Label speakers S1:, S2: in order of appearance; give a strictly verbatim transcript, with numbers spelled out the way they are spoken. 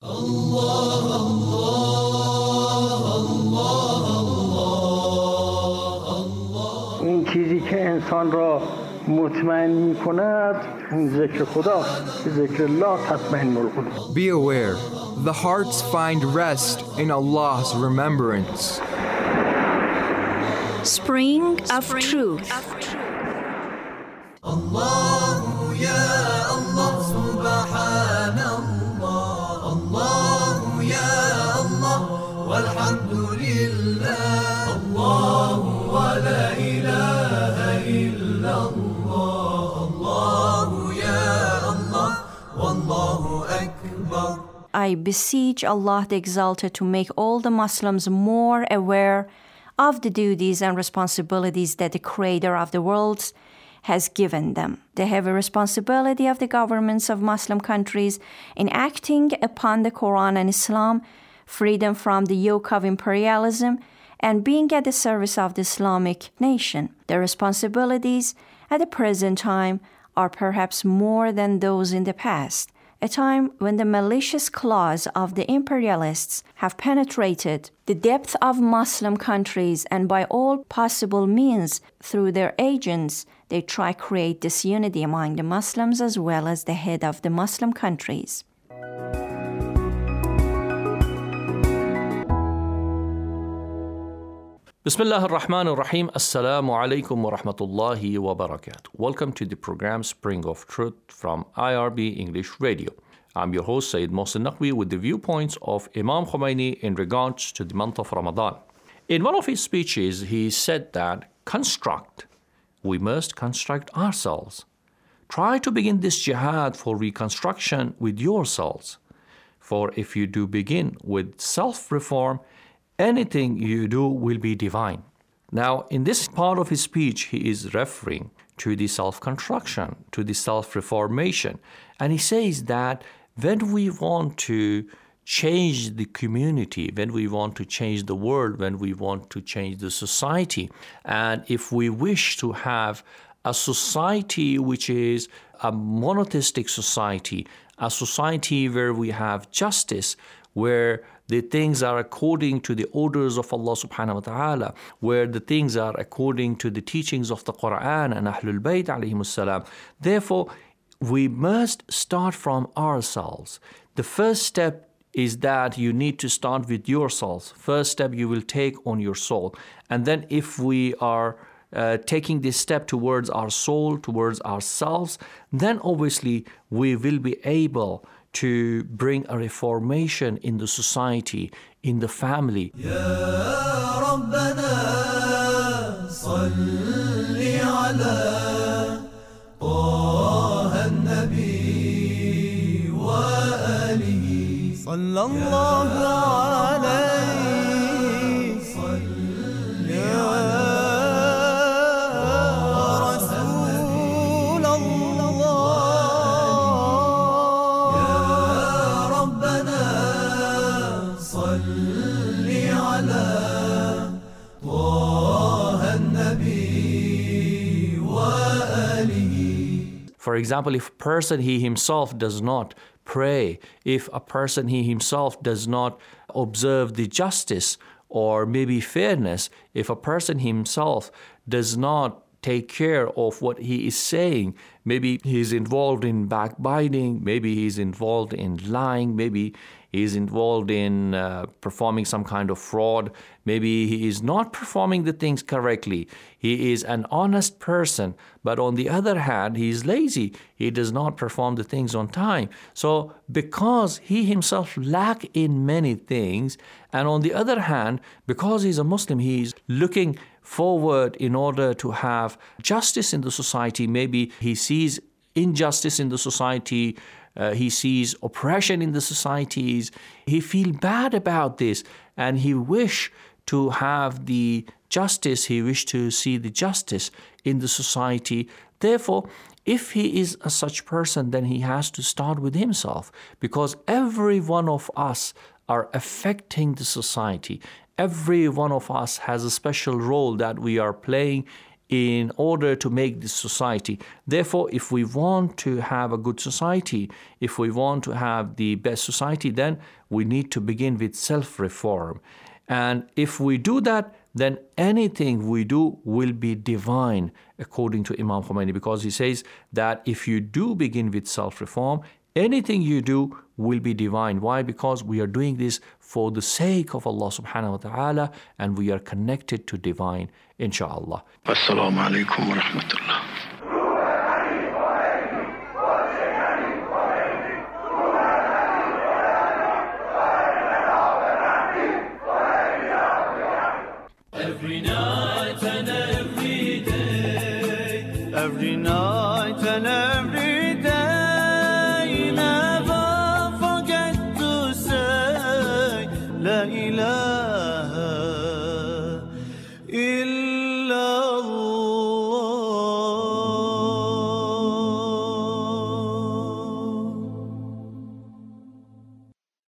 S1: Allah, Allah, Allah.
S2: این چیزی که انسان را مطمئن می کند اون ذکر خداست. ذکر الله تطمئن القلوب.
S3: Be aware, the hearts find rest in Allah's remembrance.
S4: Spring of Truth.
S1: Allahu ya Allah, subhanallah. Allahu ya Allah, walhamdulillah. Allahu wa la ilaha illallah. Allahu ya Allah, wallahu akbar.
S4: I beseech Allah the Exalted to make all the Muslims more aware of the duties and responsibilities that the Creator of the worlds has given them. They have a responsibility of the governments of Muslim countries in acting upon the Quran and Islam, freedom from the yoke of imperialism, and being at the service of the Islamic nation. Their responsibilities at the present time are perhaps more than those in the past, a time when the malicious claws of the imperialists have penetrated the depth of Muslim countries, and by all possible means, through their agents, they try to create disunity among the Muslims as well as the head of the Muslim countries.
S5: Bismillah ar-Rahman ar-Rahim. Assalamu alaikum wa rahmatullahi wa barakatuh. Welcome to the program Spring of Truth from I R B English Radio. I'm your host, Sayyid Mohsin Naqvi, with the viewpoints of Imam Khomeini in regards to the month of Ramadan. In one of his speeches, he said that construct, we must construct ourselves. Try to begin this jihad for reconstruction with yourselves. For if you do begin with self-reform, anything you do will be divine. Now, in this part of his speech, he is referring to the self-construction, to the self-reformation. And he says that when we want to change the community, when we want to change the world, when we want to change the society, and if we wish to have a society which is a monotheistic society, a society where we have justice, where the things are according to the orders of Allah subhanahu wa ta'ala, where the things are according to the teachings of the Quran and Ahlul Bayt alayhimus salam. Therefore, we must start from ourselves. The first step is that you need to start with yourselves. First step you will take on your soul. And then if we are uh, taking this step towards our soul, towards ourselves, then obviously we will be able to bring a reformation in the society, in the family.
S1: Ya Rabbana salli ala Taha an-Nabi wa alihi sallallahu alayhi salli ala
S5: For example, if a person he himself does not pray, if a person he himself does not observe the justice or maybe fairness, if a person himself does not take care of what he is saying, maybe he's involved in backbiting, maybe he's involved in lying, maybe he's involved in uh, performing some kind of fraud, maybe he is not performing the things correctly. He is an honest person, but on the other hand, he is lazy. He does not perform the things on time. So because he himself lacks in many things, and on the other hand, because he's a Muslim, he is looking forward in order to have justice in the society. Maybe he sees injustice in the society, uh, he sees oppression in the societies, he feels bad about this, and he wish to have the justice, he wish to see the justice in the society. Therefore, if he is a such person, then he has to start with himself, because every one of us are affecting the society. Every one of us has a special role that we are playing in order to make this society. Therefore, if we want to have a good society, if we want to have the best society, then we need to begin with self-reform. And if we do that, then anything we do will be divine, according to Imam Khomeini, because he says that if you do begin with self-reform, anything you do will be divine. Why? Because we are doing this for the sake of Allah subhanahu wa ta'ala, and we are connected to divine, inshallah.
S6: Assalamu alaikum wa rahmatullah.
S1: Every night and every day, every night and every day, never forget to say La ilaha